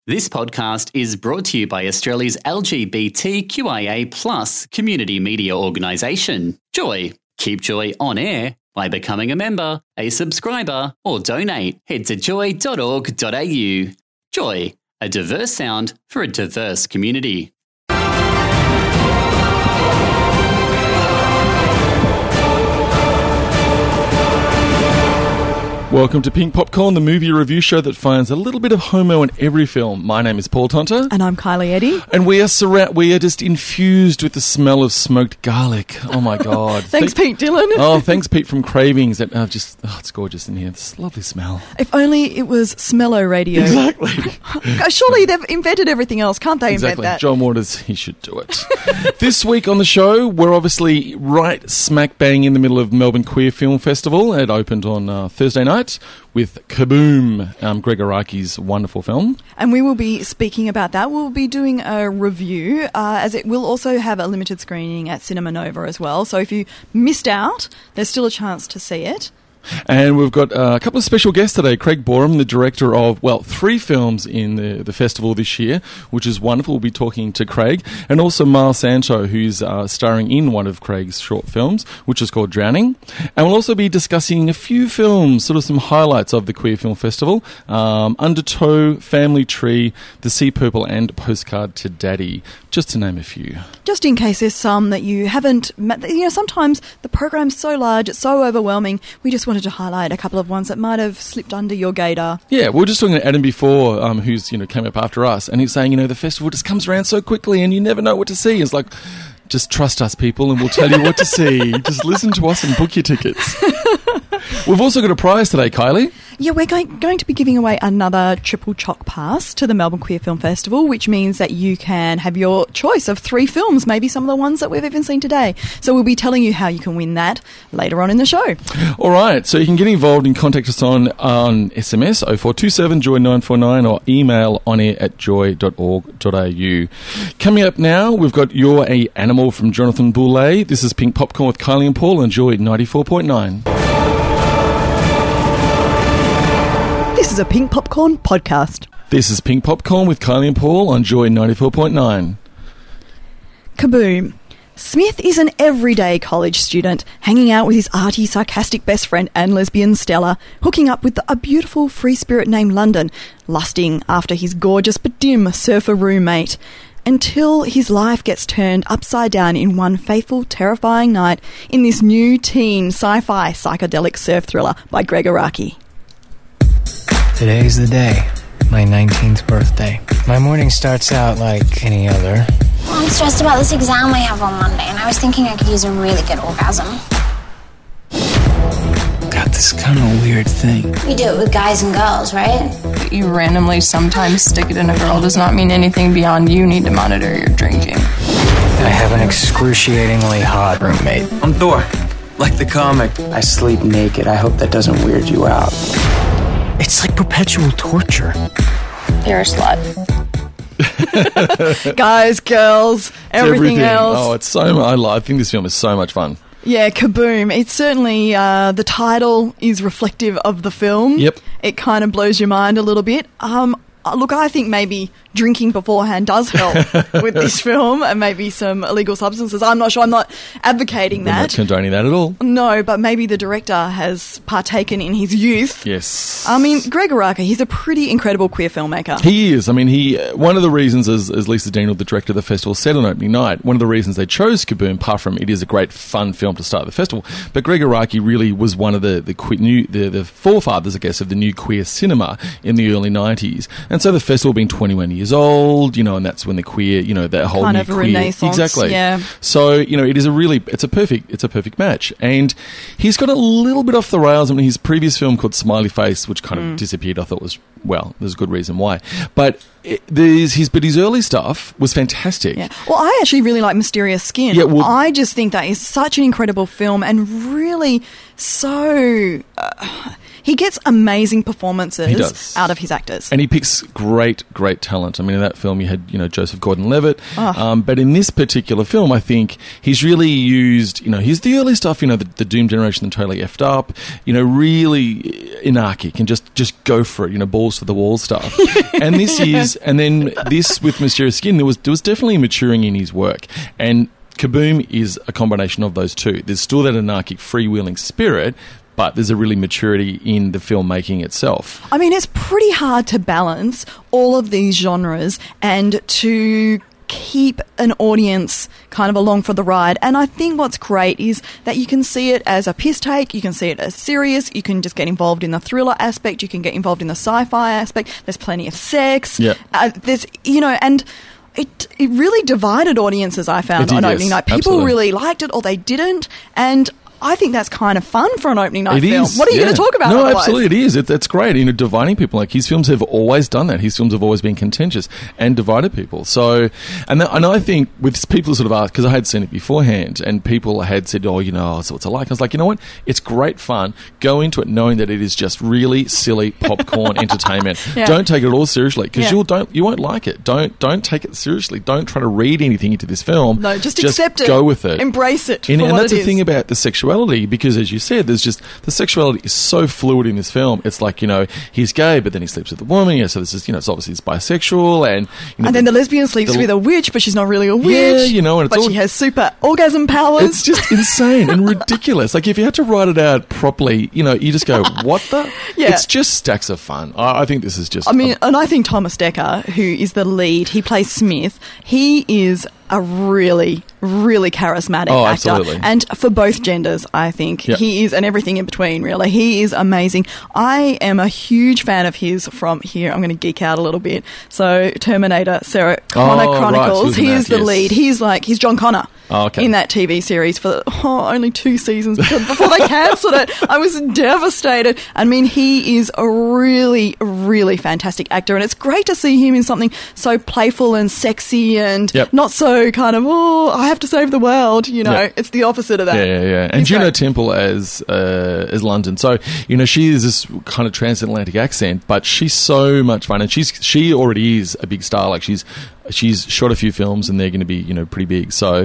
This podcast is brought to you by Australia's LGBTQIA+ community media organisation, Joy. Keep Joy on air by becoming a member, a subscriber, or donate. Head to joy.org.au. Joy, a diverse sound for a diverse community. Welcome to Pink Popcorn, the movie review show that finds a little bit of homo in every film. My name is Paul Tonta. And I'm Kylie Eddy. And we are just infused with the smell of smoked garlic. Oh my God. Thanks, Pete Dillon. Oh, thanks, Pete from Cravings. It's gorgeous in here. This lovely smell. If only it was Smello Radio. Exactly. Surely they've invented everything else. Can't they invent that? John Waters, he should do it. This week on the show, we're obviously right smack bang in the middle of Melbourne Queer Film Festival. It opened on Thursday night with Kaboom, Greg Araki's wonderful film. And we will be speaking about that. We'll be doing a review, as it will also have a limited screening at Cinema Nova as well. So if you missed out, there's still a chance to see it. And we've got a couple of special guests today. Craig Borum, the director of, 3 films in the festival this year, which is wonderful. We'll be talking to Craig. And also Miles Santo, who's starring in one of Craig's short films, which is called Drowning. And we'll also be discussing a few films, sort of some highlights of the Queer Film Festival. Undertow, Family Tree, The Sea Purple, and Postcard to Daddy, just to name a few. Just in case there's some that you haven't met. You know, sometimes the program's so large, it's so overwhelming, we just wanted to highlight a couple of ones that might have slipped under your gator. Yeah, we were just talking to Adam before, who's came up after us, and he's saying, the festival just comes around so quickly and you never know what to see. It's like, just trust us, people, and we'll tell you what to see. Just listen to us and book your tickets. We've also got a prize today, Kylie. Yeah, we're going to be giving away another triple choc pass to the Melbourne Queer Film Festival, which means that you can have your choice of 3 films, maybe some of the ones that we've even seen today. So we'll be telling you how you can win that later on in the show. All right, so you can get involved and contact us on SMS 0427 Joy 949 or email onair@joy.org.au. Coming up now, we've got You're a Animal from Jonathan Boulay. This is Pink Popcorn with Kylie and Paul on Joy 94.9. This is a Pink Popcorn podcast. This is Pink Popcorn with Kylie and Paul on Joy 94.9. Kaboom. Smith is an everyday college student, hanging out with his arty, sarcastic best friend and lesbian Stella, hooking up with a beautiful free spirit named London, lusting after his gorgeous but dim surfer roommate, until his life gets turned upside down in one fateful, terrifying night in this new teen sci-fi psychedelic surf thriller by Greg Araki. Today's the day, my 19th birthday. My morning starts out like any other. Well, I'm stressed about this exam I have on Monday, and I was thinking I could use a really good orgasm. Got this kind of weird thing. You do it with guys and girls, right? You randomly sometimes stick it in a girl does not mean anything beyond you need to monitor your drinking. I have an excruciatingly hot roommate. I'm Thor, like the comic. I sleep naked. I hope that doesn't weird you out. It's like perpetual torture. You're a slut. Guys, girls, everything else. Oh, it's so much. I think this film is so much fun. Yeah, Kaboom. It's certainly, the title is reflective of the film. Yep. It kind of blows your mind a little bit. Look, I think maybe drinking beforehand does help with this film, and maybe some illegal substances. I'm not sure. I'm not advocating that. I'm not condoning that at all. No, but maybe the director has partaken in his youth. Yes. I mean, Greg Araki, he's a pretty incredible queer filmmaker. He is. I mean, one of the reasons, as Lisa Dean, the director of the festival, said on opening night, one of the reasons they chose Kaboom, apart from it is a great fun film to start the festival, but Greg Araki really was one of the forefathers, I guess, of the new queer cinema in the early 90s. And so the festival being 21 years old, and that's when the queer, that whole kind new of a queer, renaissance, exactly. Yeah. So it's a perfect match, and he's got a little bit off the rails. I mean, his previous film called Smiley Face, which kind of disappeared, I thought there's a good reason why, but his early stuff was fantastic. Yeah. Well, I actually really like Mysterious Skin. Yeah, well, I just think that is such an incredible film, and really so. He gets amazing performances out of his actors. And he picks great talent. I mean, in that film you had, Joseph Gordon-Levitt. But in this particular film, I think he's really used, he's the early stuff, the Doom Generation and Totally Effed Up, really anarchic and just go for it, balls to the wall stuff. And this is is. And then this with Mysterious Skin, there was definitely maturing in his work. And Kaboom is a combination of those two. There's still that anarchic, freewheeling spirit, but there's a really maturity in the filmmaking itself. I mean, it's pretty hard to balance all of these genres and to keep an audience kind of along for the ride. And I think what's great is that you can see it as a piss take, you can see it as serious, you can just get involved in the thriller aspect, you can get involved in the sci-fi aspect, there's plenty of sex. Yeah. There's, and it really divided audiences, I found, on opening night. People Absolutely. really liked it or they didn't, and I think that's kind of fun for an opening night It film. is, What are you going to talk about? No, otherwise? absolutely, it is. That's great. Dividing people. Like his films have always done that. His films have always been contentious and divided people. So, and I think with people sort of asked, because I had seen it beforehand, and people had said, "Oh, so what's it like?" I was like, you know what? It's great fun. Go into it knowing that it is just really silly popcorn entertainment. Yeah. Don't take it all seriously, because Yeah. you won't like it. Don't take it seriously. Don't try to read anything into this film. No, just accept it. Go with it. Embrace it. And for what that's it the is. thing about the sexuality, because as you said, there's just the sexuality is so fluid in this film. It's like, he's gay, but then he sleeps with a woman. So this is, it's obviously he's bisexual, and And then the lesbian sleeps with a witch, but she's not really a witch. and it's but all, she has super orgasm powers. it's just insane and ridiculous. Like if you had to write it out properly, you just go, what the? Yeah. It's just stacks of fun. I think this is just. I mean, and I think Thomas Dekker, who is the lead, he plays Smith. He is a really, really charismatic actor. Absolutely. And for both genders, I think. Yep. He is, and everything in between, really. He is amazing. I am a huge fan of his from here. I'm going to geek out a little bit. So, Terminator, Sarah Connor right. Chronicles. She was in He that, is the yes. lead. He's John Connor. Oh, okay. In that TV series for only 2 seasons before they cancelled it. I was devastated. I mean, he is a really, really fantastic actor, and it's great to see him in something so playful and sexy and Yep. not so kind of, I have to save the world. Yep. It's the opposite of that. Yeah. And He's Juno great. Temple as London. So, she is this kind of transatlantic accent, but she's so much fun, and she already is a big star. Like she's shot a few films, and they're going to be pretty big. So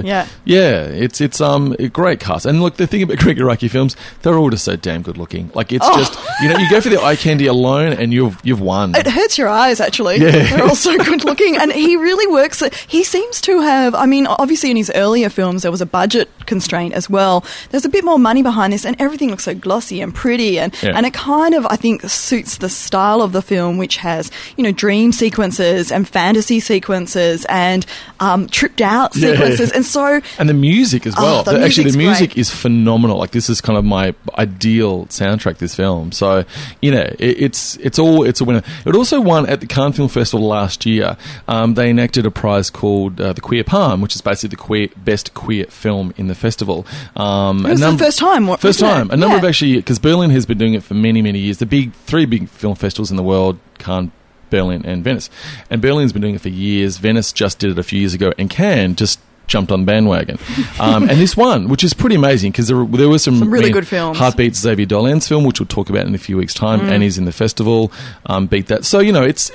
it's a great cast. And look, the thing about Gregg Araki films, they're all just so damn good looking. Like it's just you go for the eye candy alone, and you've won. It hurts your eyes, actually. Yeah. They're all so good looking. And he really works. He seems to have, obviously in his earlier films, there was a budget constraint as well. There's a bit more money behind this, and everything looks so glossy and pretty. And it kind of, I think, suits the style of the film, which has, dream sequences and fantasy sequences and tripped out sequences. And the music as well. the Actually, the music's music great. is phenomenal. Like this is kind of my ideal soundtrack, this film. So, it's a winner. It also won at the Cannes Film Festival last year. They enacted a prize called the Queer Palm, which is basically the best queer film in the festival. It was the first time. First wasn't time. it? A number Yeah. of actually, because Berlin has been doing it for many, many years. The three big film festivals in the world, Cannes, Berlin and Venice. And Berlin's been doing it for years. Venice just did it a few years ago, and Cannes just jumped on the bandwagon. And this one, which is pretty amazing, because there were some really good films. Heartbeats, Xavier Dolan's film, which we'll talk about in a few weeks' time, and he's in the festival, beat that. So,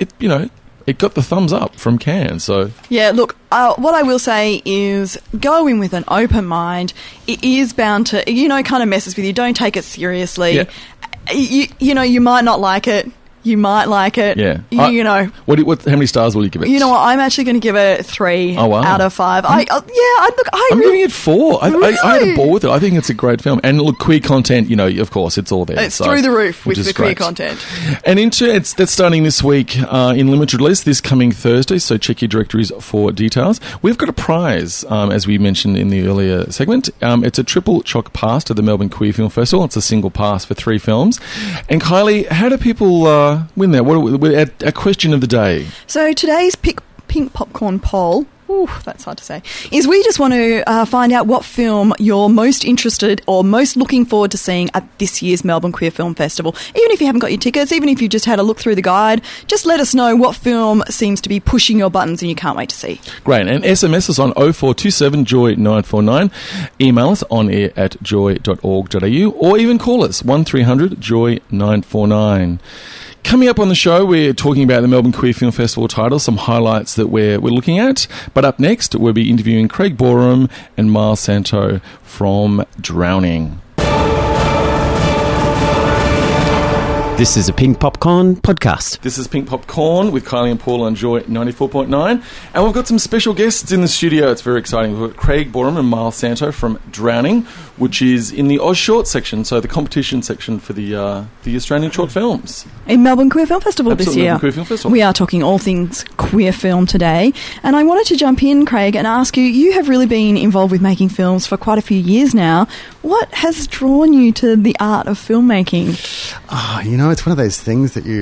it got the thumbs up from Cannes. So Yeah, look, what I will say is go in with an open mind. It is bound to, kind of messes with you. Don't take it seriously. Yeah. You might not like it. You might like it. Yeah. How many stars will you give it? You know what? I'm actually going to give it 3 Oh, wow. out of 5. I'm really, giving it 4. I had a Really? ball with it. I think it's a great film. And look, queer content, of course, it's all there. it's through the roof which with is the queer great. content. And that's starting this week in limited release this coming Thursday, so check your directories for details. We've got a prize, as we mentioned in the earlier segment. It's a triple choc pass to the Melbourne Queer Film Festival. It's a single pass for 3 films. And Kylie, how do people win that? A question of the day. So today's Pink Popcorn poll, that's hard to say, is we just want to find out what film you're most interested or most looking forward to seeing at this year's Melbourne Queer Film Festival. Even if you haven't got your tickets, even if you just had a look through the guide, just let us know what film seems to be pushing your buttons and you can't wait to see. Great. And SMS us on 0427 Joy 949. Email us on air at joy.org.au, or even call us 1300 Joy 949. Coming up on the show, we're talking about the Melbourne Queer Film Festival titles, some highlights that we're looking at. But up next, we'll be interviewing Craig Borum and Miles Santo from Drowning. This is a Pink Popcorn podcast. This is Pink Popcorn with Kylie and Paul on Joy 94.9. And we've got some special guests in the studio. It's very exciting. We've got Craig Boreham and Miles Santo from Drowning, which is in the Oz Short section, so the competition section for the Australian short films. In Melbourne Queer Film Festival this year. Melbourne Queer Film Festival. We are talking all things queer film today. And I wanted to jump in, Craig, and ask you have really been involved with making films for quite a few years now. What has drawn you to the art of filmmaking? It's one of those things that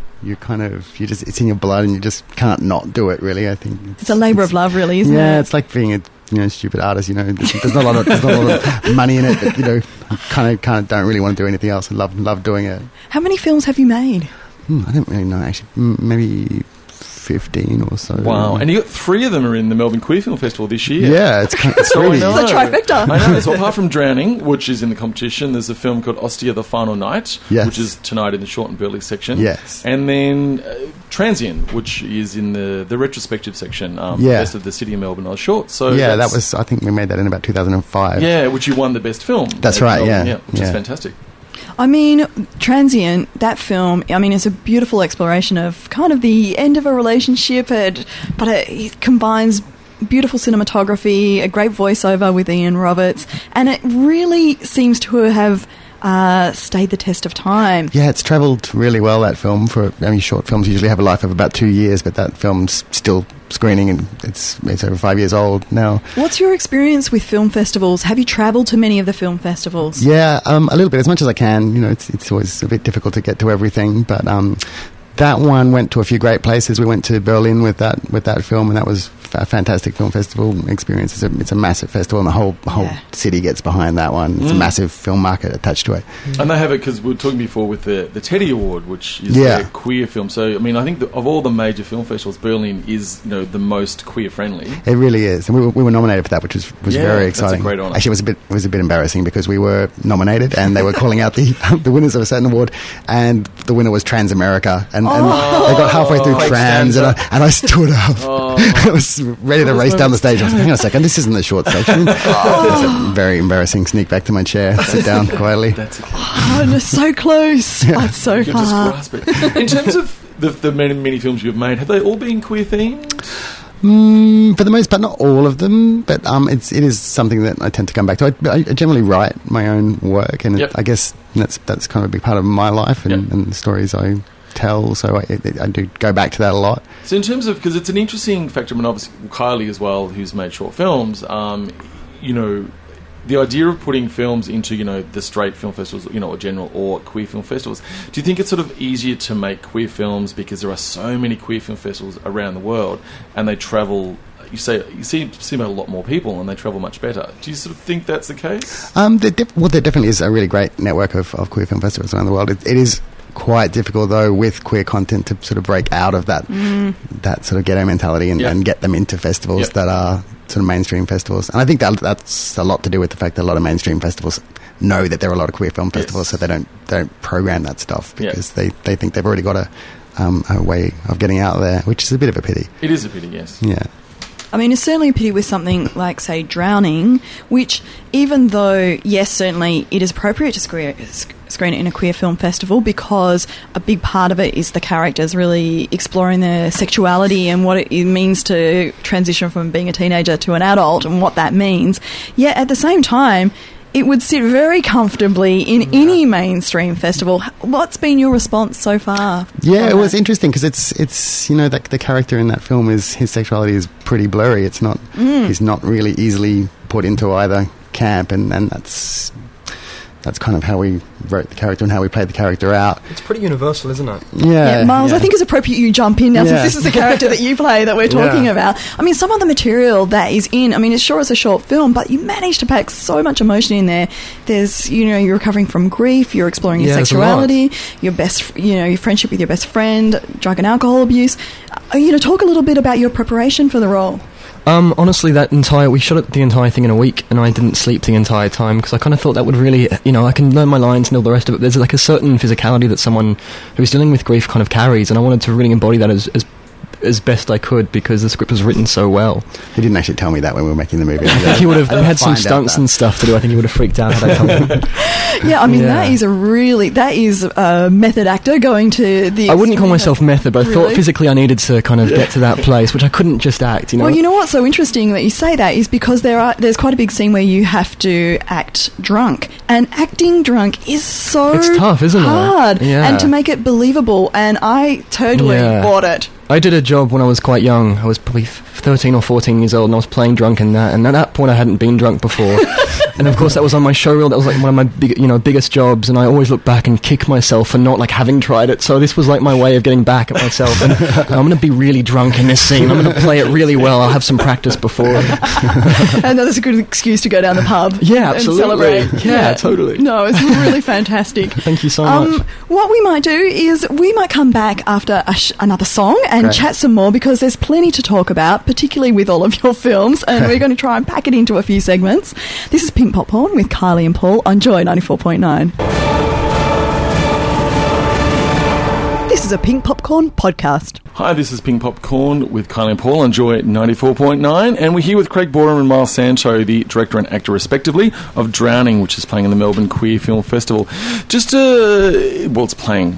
it's in your blood and you just can't not do it, really. I think it's a labour of love, really, isn't it? Yeah, it's like being a stupid artist. There's not a lot of money in it, but kind of don't really want to do anything else. I love doing it. How many films have you made? I don't really know, actually. Maybe 15 or so. Wow. And you got 3 of them are in the Melbourne Queer Film Festival this year. Yeah, it's really... It's a trifecta. I know. So apart from Drowning, which is in the competition, there's a film called Ostia the Final Night, which is tonight in the Short and Burley section. Yes. And then Transient, which is in the retrospective section, Best of the City of Melbourne Oz Short. So that was, I think we made that in about 2005. Yeah, which you won the best film. That's right, which is fantastic. I mean, Transient, that film, it's a beautiful exploration of kind of the end of a relationship, but it combines beautiful cinematography, a great voiceover with Ian Roberts, and it really seems to have stayed the test of time. Yeah, it's travelled really well, that film. Short films usually have a life of about 2 years, but that film's still screening and it's over 5 years old now. What's your experience with film festivals? Have you travelled to many of the film festivals? Yeah, a little bit, as much as I can. It's always a bit difficult to get to everything, but that one went to a few great places. We went to Berlin with that film, and that was a fantastic film festival experience. It's a massive festival, and the whole city gets behind that one. It's a massive film market attached to it. And they have it because we were talking before with the Teddy Award, which is a queer film. So I think of all the major film festivals, Berlin is the most queer friendly. It really is, and we were nominated for that, which was very exciting. That's a great honour. Actually, it was a bit embarrassing because we were nominated, and they were calling out the winners of a certain award, and the winner was Trans America, and they got halfway through trans, and I stood up. I was ready to race down the stage. I was like, hang on a second, this isn't the short section. It's very embarrassing. Sneak back to my chair, sit down quietly. That's it's so close. Yeah. It's so far. Just grasp it. In terms of the many films you've made, have they all been queer themed? For the most part, not all of them, but it is something that I tend to come back to. I generally write my own work, and I guess that's kind of a big part of my life and the stories I tell, so I do go back to that a lot. So in terms of, because it's an interesting factor, obviously Kylie as well, who's made short films, the idea of putting films into, the straight film festivals, or general or queer film festivals, do you think it's sort of easier to make queer films because there are so many queer film festivals around the world and they travel... You see a lot more people and they travel much better. Do you sort of think that's the case? There definitely is a really great network of queer film festivals around the world. It is quite difficult, though, with queer content to sort of break out of that sort of ghetto mentality and get them into festivals that are sort of mainstream festivals. And I think that's a lot to do with the fact that a lot of mainstream festivals know that there are a lot of queer film festivals, so they don't program that stuff because they think they've already got a way of getting out there, which is a bit of a pity. It is a pity, yes. Yeah. It's certainly a pity with something like, say, Drowning, which, even though, yes, certainly it is appropriate to screen it in a queer film festival because a big part of it is the characters really exploring their sexuality and what it means to transition from being a teenager to an adult and what that means. Yet, at the same time, it would sit very comfortably in any mainstream festival. What's been your response so far? Yeah, it was interesting because it's the character in that film his sexuality is pretty blurry. It's not he's not really easily put into either camp, and that's kind of how we wrote the character and how we played the character out. It's pretty universal, isn't it? Yeah, Miles, I think it's appropriate you jump in now since this is the character that you play that we're talking about. Some of the material that is in, it's sure it's a short film, but you managed to pack so much emotion in there. There's, you're recovering from grief, you're exploring your sexuality, your friendship with your best friend, drug and alcohol abuse. Talk a little bit about your preparation for the role. Honestly, we shot the entire thing in a week, and I didn't sleep the entire time because I kind of thought that would really, I can learn my lines and all the rest of it. There's like a certain physicality that someone who's dealing with grief kind of carries, and I wanted to really embody that as as best I could because the script was written so well. He didn't actually tell me that when we were making the movie. I think he would have had some stunts and stuff to do. I think he would have freaked out had I told him. Yeah, I mean, that is a method actor going to the... I wouldn't call myself method, but I thought physically I needed to kind of get to that place, which I couldn't just act, you know? Well, you know what's so interesting that you say that is because there's quite a big scene where you have to act drunk, and acting drunk is so it's tough, isn't hard, it? Yeah. And to make it believable, and I totally bought it. I did a job when I was quite young. I was probably 13 or 14 years old, and I was playing drunk in that. And at that point, I hadn't been drunk before. And of course, that was on my showreel. That was like one of my biggest jobs. And I always look back and kick myself for not like having tried it. So this was like my way of getting back at myself. And I'm going to be really drunk in this scene. I'm going to play it really well. I'll have some practice before. And that's a good excuse to go down the pub. Yeah, absolutely. And celebrate. Yeah, totally. No, it's really fantastic. Thank you so much. What we might do is we might come back after another song and chat some more, because there's plenty to talk about, particularly with all of your films, and we're going to try and pack it into a few segments. This is Pink Popcorn with Kylie and Paul on Joy 94.9. This is a Pink Popcorn podcast. Hi, this is Pink Popcorn with Kylie and Paul on Joy 94.9, and we're here with Craig Borum and Miles Sancho, the director and actor respectively of Drowning, which is playing in the Melbourne Queer Film Festival. It's playing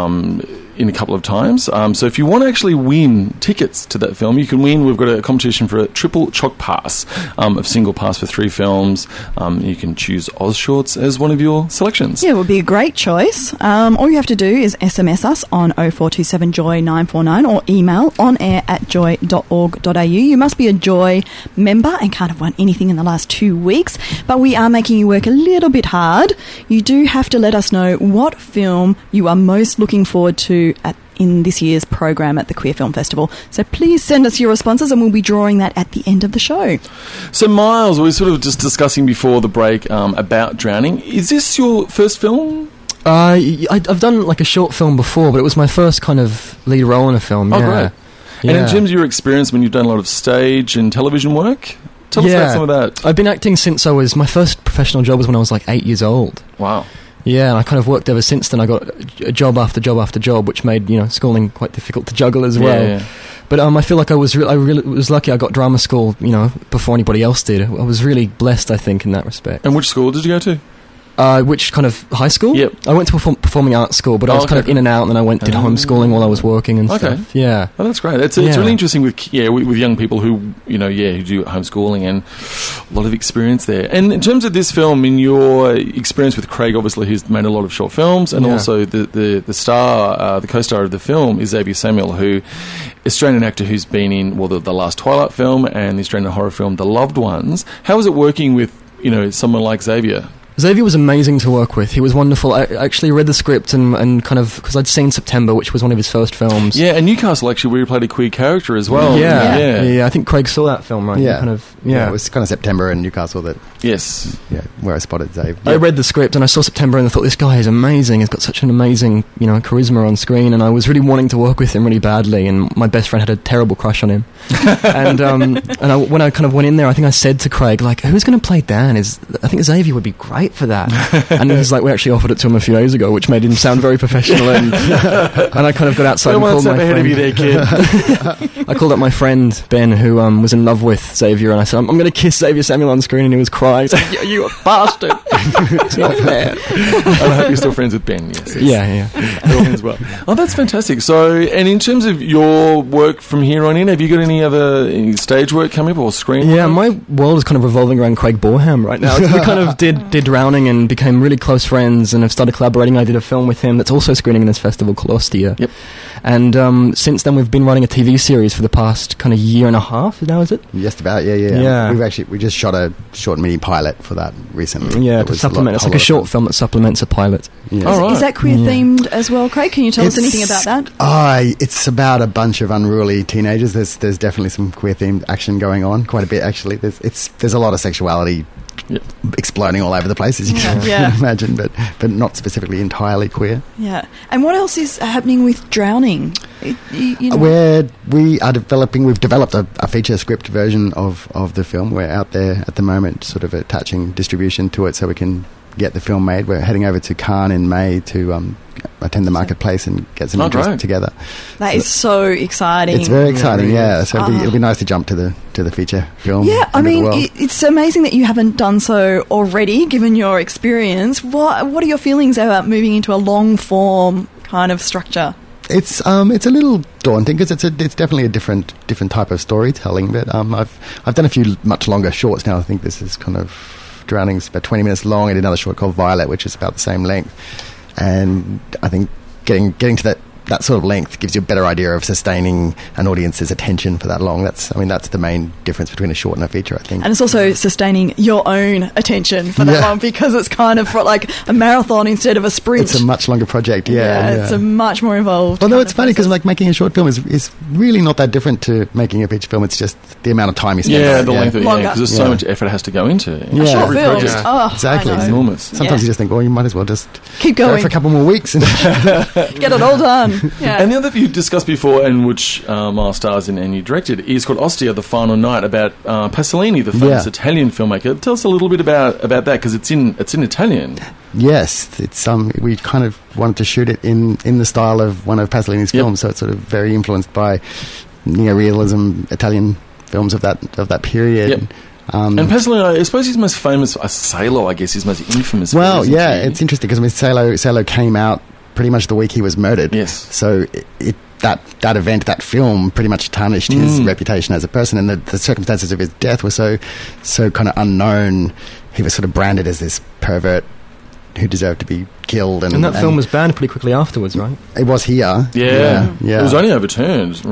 in a couple of times. So if you want to actually win tickets to that film, you can win. We've got a competition for a triple choc pass, a single pass for 3 films. You can choose Oz Shorts as one of your selections. Yeah, it would be a great choice. All you have to do is SMS us on 0427 Joy 949 or email onair@joy.org.au. You must be a Joy member and can't have won anything in the last 2 weeks, but we are making you work a little bit hard. You do have to let us know what film you are most looking forward to in this year's program at the Queer Film Festival. So please send us your responses and we'll be drawing that at the end of the show. So Miles, we were sort of just discussing before the break about Drowning. Is this your first film? I've done like a short film before, but it was my first kind of lead role in a film. Oh, great. And in terms of your experience when you've done a lot of stage and television work, tell us about some of that. I've been acting since my first professional job was when I was like 8 years old. Wow. Yeah, and I kind of worked ever since then. I got a job after job after job, which made schooling quite difficult to juggle as well. Yeah. But I feel like I really was lucky. I got drama school, before anybody else did. I was really blessed, I think, in that respect. And which school did you go to? Which kind of high school? Yep. I went to performing arts school, but I was kind of in and out, and then I did homeschooling while I was working and stuff. Yeah. Oh, that's great. It's really interesting with young people who, who do homeschooling, and a lot of experience there. And in terms of this film, in your experience with Craig, obviously he's made a lot of short films, and also the star, the co-star of the film is Xavier Samuel, who Australian actor who's been in, the last Twilight film and the Australian horror film The Loved Ones. How was it working with, someone like Xavier? Xavier was amazing to work with. He was wonderful. I actually read the script and kind of, because I'd seen September, which was one of his first films. Yeah, and Newcastle, actually, where he played a queer character as well. Yeah. I think Craig saw that film, right? Yeah. It was kind of September in Newcastle that... Yes. Yeah, where I spotted Xavier. I read the script and I saw September and I thought, this guy is amazing. He's got such an amazing, charisma on screen, and I was really wanting to work with him really badly, and my best friend had a terrible crush on him. When I kind of went in there, I think I said to Craig, like, who's going to play Dan? I think Xavier would be great for that. And he was like, we actually offered it to him a few days ago, which made him sound very professional, and I kind of got outside and called my friend. Ahead of you there, kid. I called up my friend Ben, who was in love with Xavier, and I said, I'm going to kiss Xavier Samuel on screen, and he was crying. He's like, you a bastard. It's not fair. I hope you're still friends with Ben, yes. Yeah. As well. Oh, that's fantastic. So, and in terms of your work from here on in, have you got any stage work coming up or screen work? Yeah, my world is kind of revolving around Craig Borum right now. We kind of did Drowning and became really close friends, and have started collaborating. I did a film with him that's also screening in this festival called Ostia. Yep. And since then we've been writing a TV series for the past kind of year and a half now, is it? Just about, yeah. We just shot a short mini pilot for that recently. Yeah, to supplement. It's like a short film that supplements a pilot. Yes. Oh, right. Is that queer themed as well, Craig? Can you tell us anything about that? It's about a bunch of unruly teenagers. There's definitely some queer themed action going on, quite a bit actually. There's a lot of sexuality exploding all over the place, as you can imagine, but not specifically entirely queer. Yeah. And what else is happening with Drowning? Where we've developed a feature script version of the film. We're out there at the moment sort of attaching distribution to it so we can get the film made. We're heading over to Cannes in May to attend the marketplace and get some interest together. That is so exciting. It's very exciting, yeah. So it'll be nice to jump to the feature film. Yeah, I mean, it's amazing that you haven't done so already, given your experience. What are your feelings about moving into a long form kind of structure? It's a little daunting because it's definitely a different type of storytelling. But I've done a few much longer shorts now. I think this is kind of Drowning's about 20 minutes long. I did another short called Violet, which is about the same length. And I think getting to that sort of length gives you a better idea of sustaining an audience's attention for that long. That's the main difference between a short and a feature, I think. And it's also sustaining your own attention for that long, because it's kind of like a marathon instead of a sprint. It's a much longer project, It's a much more involved. Although it's funny because like making a short film is really not that different to making a feature film. It's just the amount of time you spend. Yeah, the length of it, because there's so much effort has to go into it. A short film. Exactly. It's enormous. Sometimes you just think, well, you might as well just keep going for a couple more weeks and get it all done. Yeah. And the other you discussed before, and which Miles stars in and you directed, is called Ostia, The Final Night, about Pasolini, the famous Italian filmmaker. Tell us a little bit about that, because it's in Italian. Yes, it's we kind of wanted to shoot it in the style of one of Pasolini's films, so it's sort of very influenced by neorealism Italian films of that period. Yep. And Pasolini, I suppose he's most famous. Salo, I guess, is most infamous. Well, it's interesting because Salo came out pretty much the week he was murdered. Yes. So that event, that film, pretty much tarnished his reputation as a person, and the circumstances of his death were so kind of unknown. He was sort of branded as this pervert who deserved to be killed. And that film was banned pretty quickly afterwards, right? It was here. Yeah. It was only overturned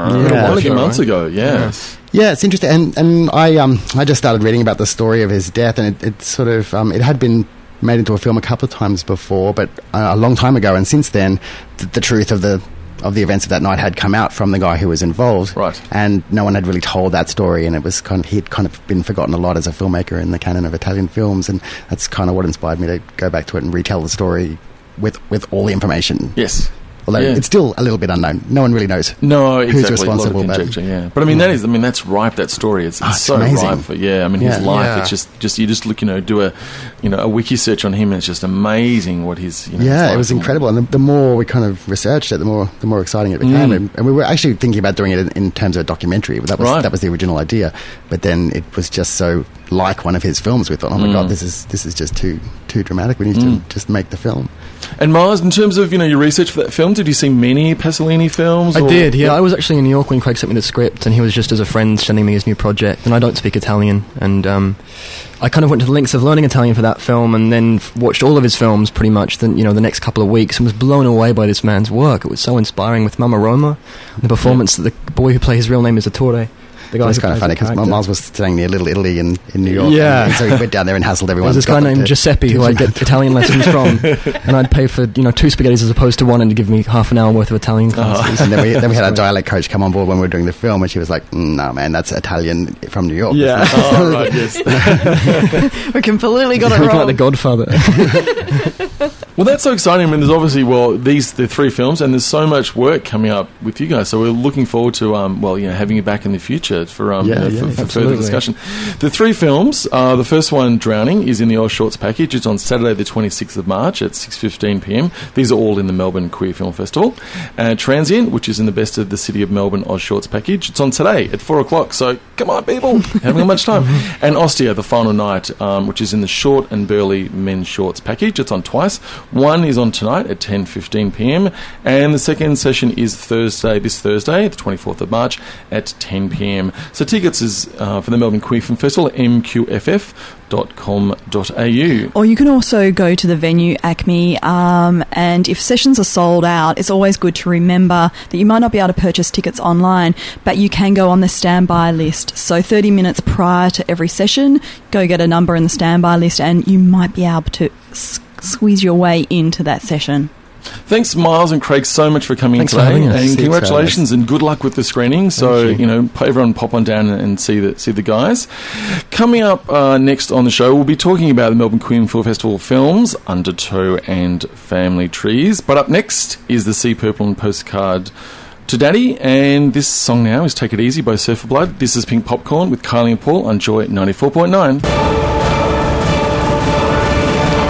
a few months ago. Yes. Yeah, it's interesting. And I just started reading about the story of his death, and it sort of it had been made into a film a couple of times before, but a long time ago, and since then the truth of the events of that night had come out from the guy who was involved, right? And no one had really told that story, and it was he'd kind of been forgotten a lot as a filmmaker in the canon of Italian films, and that's kind of what inspired me to go back to it and retell the story with all the information. Yes. Although it's still a little bit unknown. No one really knows. No, exactly. Who's responsible. A lot of conjecture, But I mean, that's ripe. That story, it's so amazing. ripe for his life. It's just you just look, do a wiki search on him, and it's just amazing what his. It was incredible. And the more we kind of researched it, the more exciting it became. And we were actually thinking about doing it in terms of a documentary. That was the original idea. But then it was just so like one of his films. We thought, oh my god, this is just too dramatic. We need to just make the film. And Mars, in terms of your research for that film, did you see many Pasolini films? I did. Yeah, I was actually in New York when Craig sent me the script, and he was just as a friend sending me his new project. And I don't speak Italian, and I kind of went to the lengths of learning Italian for that film, and then watched all of his films pretty much the next couple of weeks, and was blown away by this man's work. It was so inspiring with Mamma Roma, the performance that the boy who plays his real name is Ettore. It's kind of funny because Miles was staying near Little Italy in New York. Yeah. And so he went down there and hassled everyone. There was this guy named Giuseppe who I'd get Italian lessons from, and I'd pay for 2 spaghettis as opposed to one, and to give me half an hour worth of Italian classes. And then we had a dialect coach come on board when we were doing the film, and she was like, "No, man, that's Italian from New York." Yeah. Right, yes. We completely got it wrong. Like The Godfather. Well, that's so exciting. I mean, there's obviously the 3 films, and there's so much work coming up with you guys. So we're looking forward to having you back in the future for further discussion. The 3 films, the first one, Drowning, is in the Oz Shorts package. It's on Saturday the 26th of March at 6:15 p.m. These are all in the Melbourne Queer Film Festival. Transient, which is in the Best of the City of Melbourne Oz Shorts package. It's on today at 4 o'clock, so come on, people. Haven't got much time. And Ostia, The Final Night, which is in the Short and Burley Men's Shorts package. It's on twice. One is on tonight at 10:15 p.m. and the second session is this Thursday, the 24th of March at 10 p.m. So tickets is for the Melbourne Queer Film Festival at mqff.com.au. Or you can also go to the venue, Acme, and if sessions are sold out, it's always good to remember that you might not be able to purchase tickets online, but you can go on the standby list. So 30 minutes prior to every session, go get a number in the standby list, and you might be able to squeeze your way into that session. Thanks, Miles and Craig, so much for coming Thanks today. For having us. And congratulations and good luck with the screening. So, everyone pop on down and see the guys. Coming up next on the show, we'll be talking about the Melbourne Queer Film Festival films, Undertow and Family Trees. But up next is the Sea Purple and Postcard to Daddy, and this song now is Take It Easy by Surfer Blood. This is Pink Popcorn with Kylie and Paul on Joy 94.9.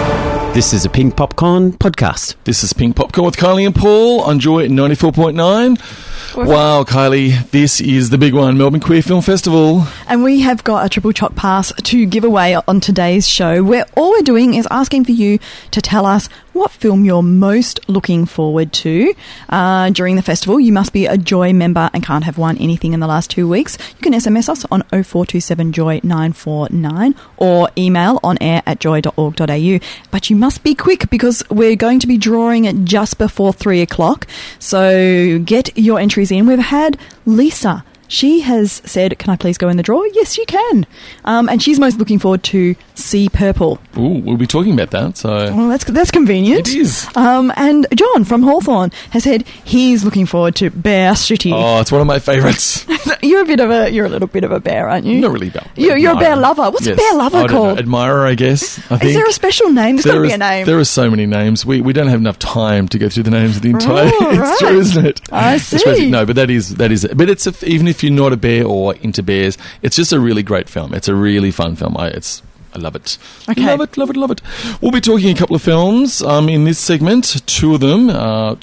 This is a Pink Popcorn podcast. This is Pink Popcorn with Kylie and Paul on Joy 94.9. Wow, Kylie, this is the big one, Melbourne Queer Film Festival. And we have got a triple choc pass to give away on today's show, where all we're doing is asking for you to tell us what film you're most looking forward to during the festival. You must be a Joy member and can't have won anything in the last 2 weeks. You can SMS us on 0427 Joy 949 or email onair@joy.org.au. But you must be quick because we're going to be drawing it just before 3 o'clock. So get your entries in. We've had Lisa. She has said, can I please go in the draw? Yes, you can. And she's most looking forward to Sea Purple. Ooh, we'll be talking about that. So well, that's convenient. It is. And John from Hawthorne has said he's looking forward to Bear City. Oh, it's one of my favourites. You're a little bit of a bear, aren't you? Not really bear. You're a bear lover. What's a bear lover called? Admirer, I guess. I think. Is there a special name? There's got to be a name. There are so many names. We don't have enough time to go through the names of the entire. It's true, isn't it? I see. No, but that is it. But it's even if you're not a bear or into bears, it's just a really great film. It's a really fun film. I love it. Okay. Love it. We'll be talking a couple of films in this segment. Two of them.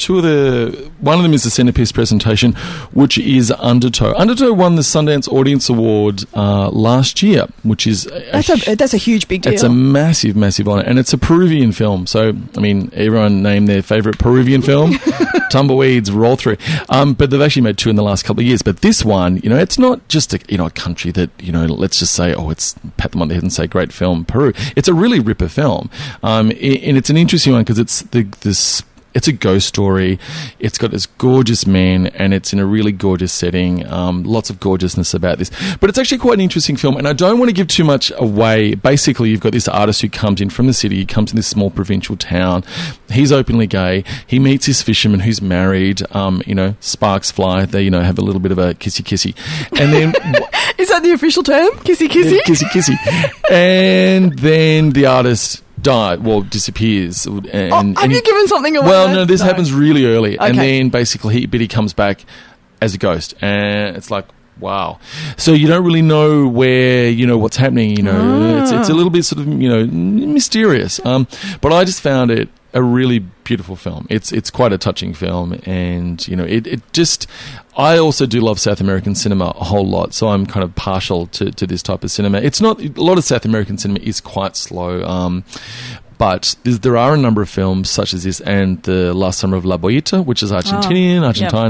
One of them is the centerpiece presentation, which is Undertow. Undertow won the Sundance Audience Award last year, which is that's a huge big deal. It's a massive, massive honour, and it's a Peruvian film. So, I mean, everyone named their favourite Peruvian film. Tumbleweeds roll through. But they've actually made two in the last couple of years. But this one, it's not just a country that, let's just say, it's pat them on the head and say, great film, Peru. It's a really ripper film. And it's an interesting one because it's a ghost story. It's got this gorgeous man, and it's in a really gorgeous setting. Lots of gorgeousness about this. But it's actually quite an interesting film, and I don't want to give too much away. Basically, you've got this artist who comes in from the city. He comes in this small provincial town. He's openly gay. He meets his fisherman who's married. Sparks fly. They, have a little bit of a kissy-kissy. And then... Is that the official term? Kissy-kissy? Yeah, kissy-kissy. And then the artist... disappears. Have you given something away? Well, no, this happens really early. Okay. And then basically he comes back as a ghost. And it's like, wow. So you don't really know where, what's happening, It's a little bit sort of, mysterious. But I just found it a really beautiful film. It's quite a touching film, and it just... I also do love South American cinema a whole lot, so I'm kind of partial to this type of cinema. It's not... A lot of South American cinema is quite slow, but there are a number of films such as this and The Last Summer of La Boyita, which is Argentine.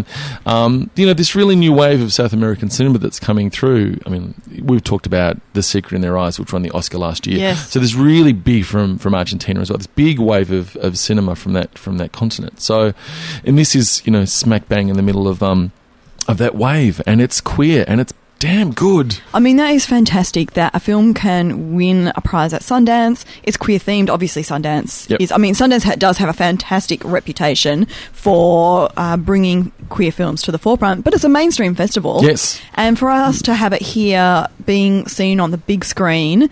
Yep. This really new wave of South American cinema that's coming through. I mean, we've talked about The Secret in Their Eyes, which won the Oscar last year. Yes. So there's really big from Argentina as well. This big wave of cinema from that continent. So, and this is smack bang in the middle of that wave, and it's queer and it's damn good. I mean, that is fantastic that a film can win a prize at Sundance. It's queer themed. Obviously, Sundance is... I mean, Sundance does have a fantastic reputation for bringing queer films to the forefront, but it's a mainstream festival. Yes. And for us to have it here being seen on the big screen,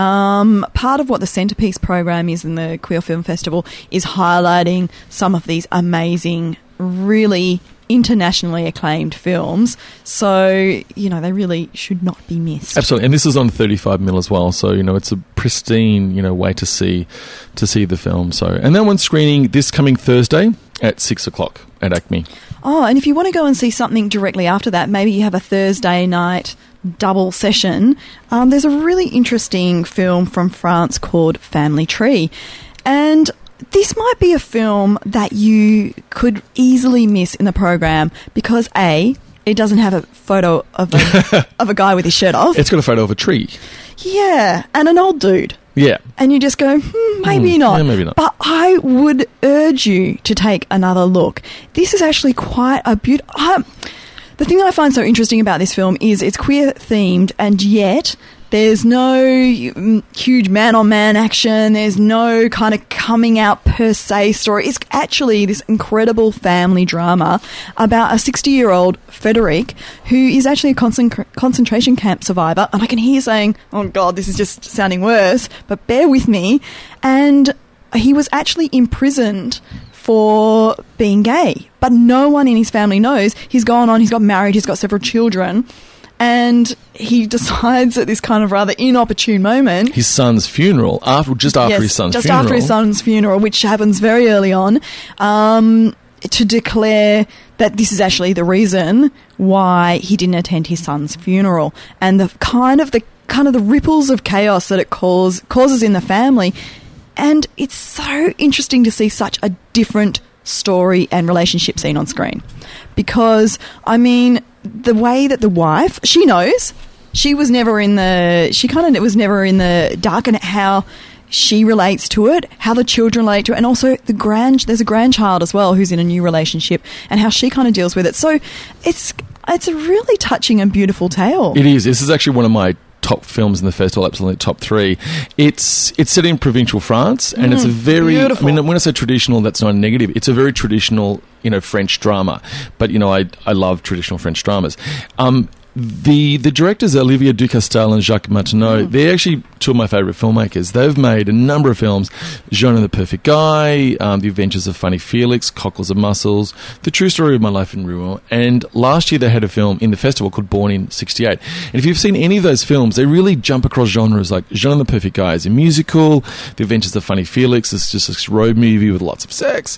part of what the centerpiece program is in the Queer Film Festival is highlighting some of these amazing, really internationally acclaimed films, so they really should not be missed. Absolutely, and this is on 35mm as well, so it's a pristine way to see the film. So, and that one's screening this coming Thursday at 6 o'clock at ACME. Oh, and if you want to go and see something directly after that, maybe you have a Thursday night double session. There's a really interesting film from France called Family Tree, and this might be a film that you could easily miss in the program because A, it doesn't have a photo of a guy with his shirt off. It's got a photo of a tree. Yeah, and an old dude. Yeah. And you just go, maybe not. Yeah, maybe not. But I would urge you to take another look. This is actually quite a beautiful... the thing that I find so interesting about this film is it's queer themed, and yet... There's no huge man-on-man action. There's no kind of coming out per se story. It's actually this incredible family drama about a 60-year-old Frederic who is actually a concentration camp survivor. And I can hear you saying, oh, God, this is just sounding worse, but bear with me. And he was actually imprisoned for being gay, but no one in his family knows. He's gone on, he's got married, he's got several children. And he decides at this kind of rather inopportune moment, his son's funeral, just after his son's funeral, which happens very early on, to declare that this is actually the reason why he didn't attend his son's funeral, and the kind of the ripples of chaos that it causes in the family. And it's so interesting to see such a different story and relationship seen on screen, because I mean, the way that the wife, she knows, it was never in the dark, and how she relates to it, how the children relate to it, and also there's a grandchild as well who's in a new relationship, and how she kind of deals with it. So it's a really touching and beautiful tale. It is. This is actually one of my top films in the festival, absolutely top 3. It's set in provincial France, and it's a very beautiful. I mean, when I say traditional, that's not a negative. It's a very traditional, French drama. But I love traditional French dramas. The directors Olivier Ducastel and Jacques Martineau, they're actually two of my favourite filmmakers. They've made a number of films: Jean and the Perfect Guy, The Adventures of Funny Felix, Cockles and Mussels, The True Story of My Life in Rouen. And last year they had a film in the festival called Born in 68. And if you've seen any of those films, they really jump across genres. Like Jean and the Perfect Guy is a musical, The Adventures of Funny Felix is just this road movie with lots of sex.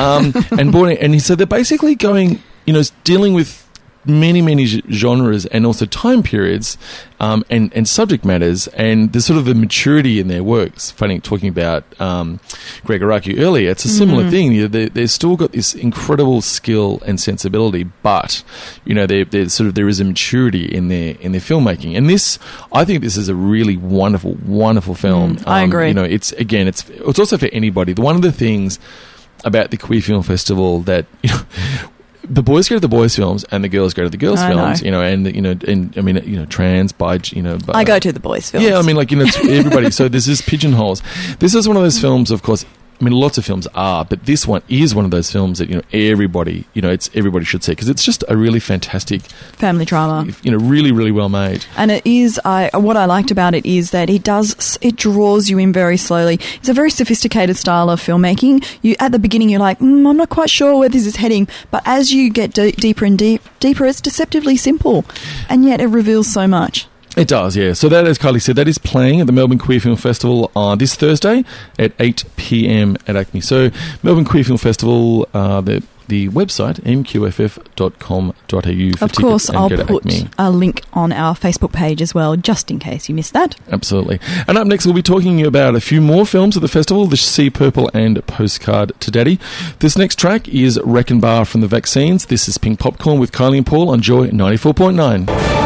And so they're basically going, dealing with many genres and also time periods and subject matters, and there's sort of a maturity in their works. Funny, talking about Greg Araki earlier, it's a similar thing. They've still got this incredible skill and sensibility, but there is a maturity in their filmmaking. And I think this is a really wonderful film. I agree. It's also for anybody. One of the things about the Queer Film Festival that the boys go to the boys' films and the girls go to the girls' films, trans, bi, I go to the boys' films. Yeah, I mean, it's everybody. So there's this pigeonholes. This is one of those films, of course. I mean, lots of films are, but this one is one of those films that everybody should see, because it's just a really fantastic family drama. Really well made. And it is. What I liked about it is that it draws you in very slowly. It's a very sophisticated style of filmmaking. At the beginning, you're like, I'm not quite sure where this is heading, but as you get deeper and deeper, it's deceptively simple, and yet it reveals so much. It does, yeah. So that, as Kylie said, that is playing at the Melbourne Queer Film Festival on this Thursday at 8 p.m. at ACME. So Melbourne Queer Film Festival, the website, mqff.com.au for tickets. Of course, I'll put a link on our Facebook page as well, just in case you missed that. Absolutely. And up next, we'll be talking about a few more films at the festival, The Sea Purple and Postcard to Daddy. This next track is Wreck and Bar from The Vaccines. This is Pink Popcorn with Kylie and Paul on Joy 94.9.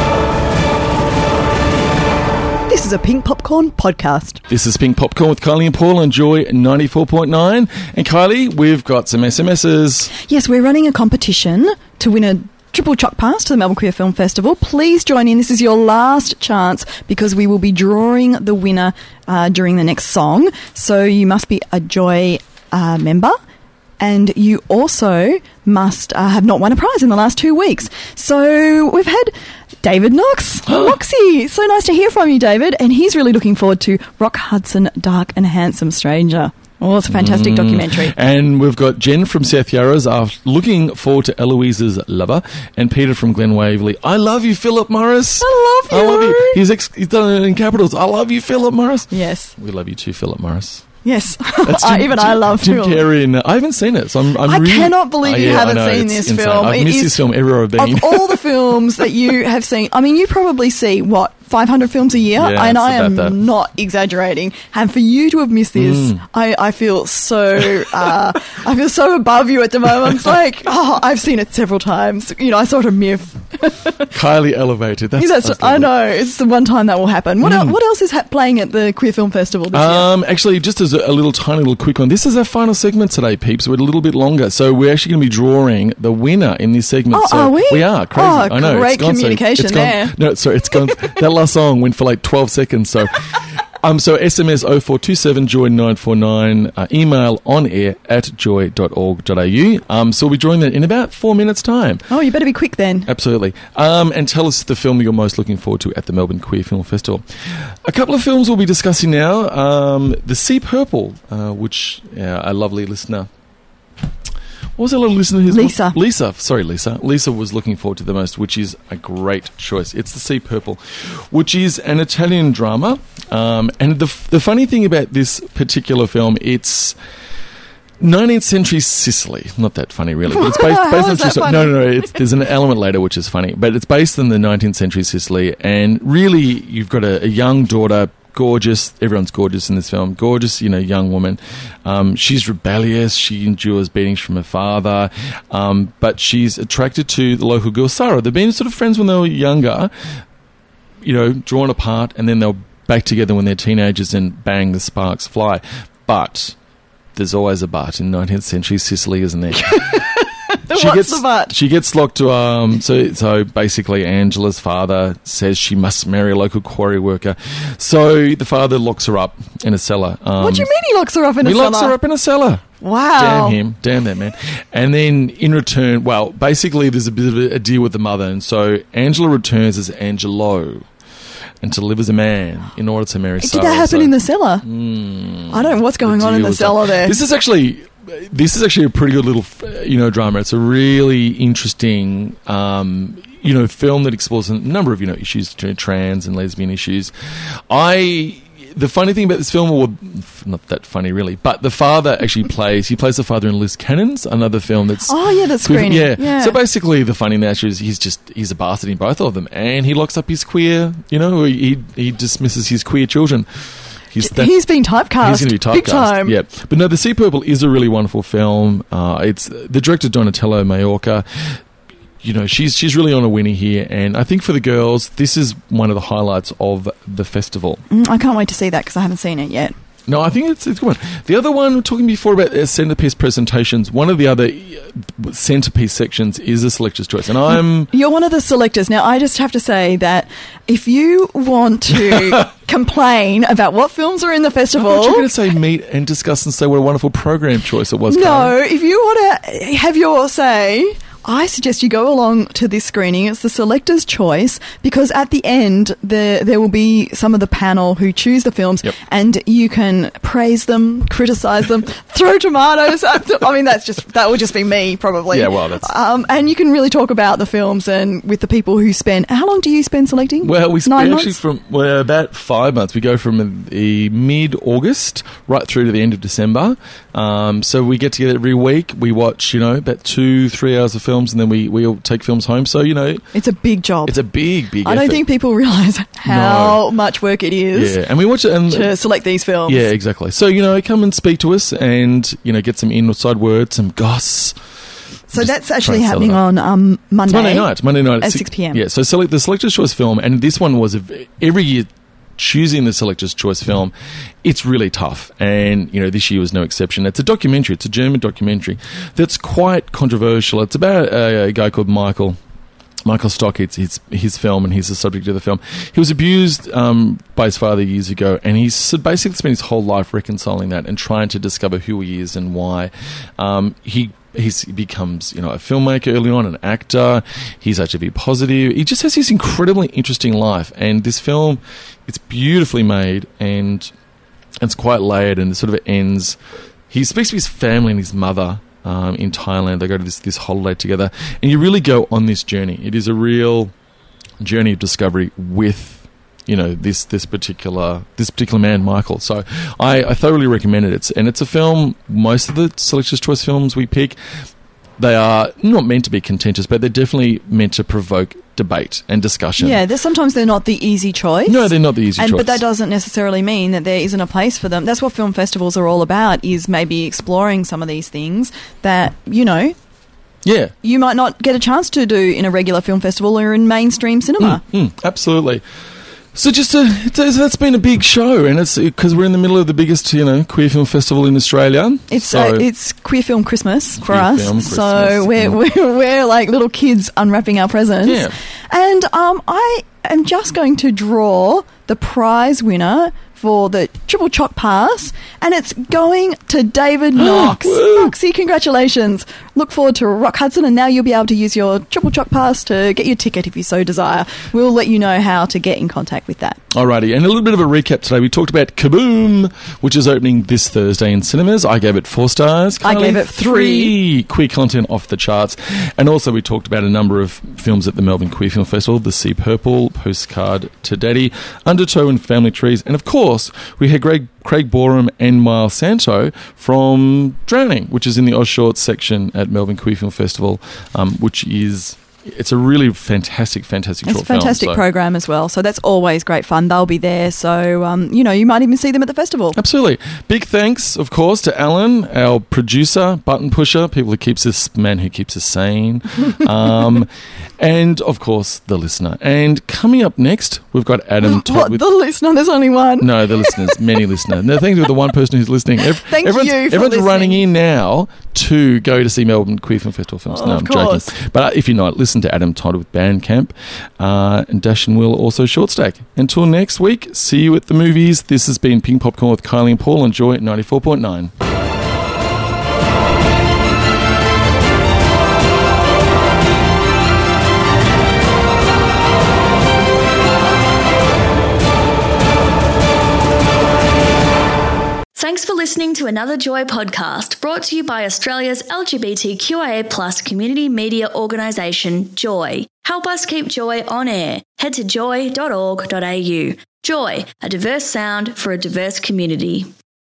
This is a Pink Popcorn podcast. This is Pink Popcorn with Kylie and Paul on Joy 94.9. And Kylie, we've got some SMSs. Yes, we're running a competition to win a triple choc pass to the Melbourne Queer Film Festival. Please join in. This is your last chance, because we will be drawing the winner during the next song. So you must be a Joy member. And you also must have not won a prize in the last 2 weeks. So we've had David Knox, Moxie. So nice to hear from you, David. And he's really looking forward to Rock Hudson, Dark and Handsome Stranger. Oh, it's a fantastic documentary. And we've got Jen from South Yarras looking forward to Eloise's Lover, and Peter from Glen Waverley. I love you, Philip Morris. I love you. He's done it in capitals. I love you, Philip Morris. Yes. We love you too, Philip Morris. Yes, I love Jim Carrey. I haven't seen it, so I cannot believe you haven't seen this film. I've missed this film everywhere I've been. Of all the films that you have seen, I mean, you probably see 500 films a year, and I am not exaggerating. And for you to have missed this, I feel so above you at the moment. It's like, I've seen it several times. I saw it a myth. Highly elevated. I know. It's the one time that will happen. What else is playing at the Queer Film Festival this year? Actually, just as a little tiny little quick one, this is our final segment today, peeps. We're a little bit longer, so we're actually going to be drawing the winner in this segment. Oh, are we? We are. Crazy. I know. Great communication there. No, sorry, it's gone. That last song went for like 12 seconds, so so SMS 0427 joy 949, email onair@joy.org.au. So we'll be drawing that in about 4 minutes time. Oh, you better be quick then. Absolutely. And tell us the film you're most looking forward to at the Melbourne Queer Film Festival. A couple of films we'll be discussing now. The Sea Purple, which a lovely listener What was that little listener? Lisa. Lisa was looking forward to the most, which is a great choice. It's The Sea Purple, which is an Italian drama. And the funny thing about this particular film, it's 19th century Sicily. Not that funny, really. But it's based on true story. No. There's an element later which is funny, but it's based in the 19th century Sicily. And really, you've got a young daughter, gorgeous. Everyone's gorgeous in this film. Gorgeous, young woman. She's rebellious. She endures beatings from her father, but she's attracted to the local girl Sarah. They've been sort of friends when they were younger. Drawn apart, and then they're back together when they're teenagers, and bang, the sparks fly. But there's always a but in 19th century Sicily, isn't there? What's the but? She gets locked to so basically Angela's father says she must marry a local quarry worker. So the father locks her up in a cellar. What do you mean he locks her up in a cellar? He locks her up in a cellar. Wow. Damn him. Damn that man. And then in return, basically there's a bit of a deal with the mother, and so Angela returns as Angelo and to live as a man in order to marry Sarah. Did that happen in the cellar? I don't know what's going on in the cellar there. This is actually a pretty good little, drama. It's a really interesting, film that explores a number of, issues, trans and lesbian issues. The funny thing about this film, well, not that funny really, but the father actually plays the father in Liz Cannon's, another film that's... Oh, yeah, that's screening. Yeah. So basically the funny nature is he's a bastard in both of them, and he locks up his queer, he dismisses his queer children. He's been typecast. He's going to be typecast. Big time. Yeah. But no, The Sea Purple is a really wonderful film. It's the director, Donatella Maiorca. She's really on a winner here, and I think for the girls, this is one of the highlights of the festival. I can't wait to see that because I haven't seen it yet. No, I think it's a good one. The other one, we're talking before about centrepiece presentations. One of the other centrepiece sections is a selector's choice, and You're one of the selectors. Now, I just have to say that if you want to complain about what films are in the festival... I thought you were going to say meet and discuss and say what a wonderful program choice it was. No, Karen. If you want to have your say... I suggest you go along to this screening. It's the selector's choice, because at the end there will be some of the panel who choose the films, and you can praise them, criticise them, throw tomatoes. I mean, that would just be me probably. Yeah, well, that's... and you can really talk about the films and with the people who spend... How long do you spend selecting? Well, we 9 actually months? from about 5 months. We go from the mid-August right through to the end of December. So we get together every week. We watch, about 2-3 hours of films, and then we all take films home. So, it's a big job. It's a big I don't effort. think people realise how much work it is. Yeah, and we watch it to select these films. Yeah, exactly. So, come and speak to us and, get some inside words, some goss. So that's actually happening on Monday. It's Monday night at 6 p.m. Yeah, so the Selector's Choice film, and this one was every year choosing the Selector's Choice film, it's really tough, and this year was no exception. It's a documentary. It's a German documentary that's quite controversial. It's about a guy called Michael Stock. It's his film, and he's the subject of the film. He was abused by his father years ago, and he's basically spent his whole life reconciling that and trying to discover who he is and why. He becomes, a filmmaker early on, an actor. He's HIV positive. He just has this incredibly interesting life. And this film, it's beautifully made, and it's quite layered, and it sort of ends. He speaks to his family and his mother in Thailand. They go to this holiday together, and you really go on this journey. It is a real journey of discovery with this particular man, Michael. So I thoroughly recommend it. It's a film. Most of the Selector's Choice films we pick, they are not meant to be contentious, but they're definitely meant to provoke debate and discussion. Yeah, sometimes they're not the easy choice. No, they're not the easy choice. But that doesn't necessarily mean that there isn't a place for them. That's what film festivals are all about, is maybe exploring some of these things that, yeah, you might not get a chance to do in a regular film festival or in mainstream cinema. Absolutely. So that's been a big show, and it's because we're in the middle of the biggest, queer film festival in Australia. It's Queer Film Christmas for us. So we're like little kids unwrapping our presents. Yeah. And I am just going to draw the prize winner for the Triple Choc Pass, and it's going to David Knox. Knoxy, congratulations. Look forward to Rock Hudson, and now you'll be able to use your Triple Choc Pass to get your ticket if you so desire. We'll let you know how to get in contact with that. Alrighty, and a little bit of a recap today. We talked about Kaboom, which is opening this Thursday in cinemas. I gave it 4 stars. I gave it 3. Queer content off the charts. And also we talked about a number of films at the Melbourne Queer Film Festival, The Sea Purple, Postcard to Daddy, Undertow and Family Trees, and of course we had Craig Borum and Miles Santo from Drowning, which is in the Oz Shorts section at Melbourne Queer Film Festival, which is... It's a really fantastic short film. It's a fantastic program as well, so that's always great fun. They'll be there, so, you might even see them at the festival. Absolutely. Big thanks, of course, to Alan, our producer, button pusher, man who keeps us sane, and, of course, the listener. And coming up next, we've got Adam Todd. The listener? There's only one. No, the listeners, many listeners. No, thanks to the one person who's listening. Everyone's running in now to go to see Melbourne Queer Film Festival films. No, I'm joking. But if you're not, listen to Adam Todd with Bandcamp, and Dash and Will also Short Stack. Until next week, see you at the movies. This has been Pink Popcorn with Kylie and Paul on Joy at 94.9. Thanks for listening to another Joy podcast brought to you by Australia's LGBTQIA+ community media organisation, Joy. Help us keep Joy on air. Head to joy.org.au. Joy, a diverse sound for a diverse community.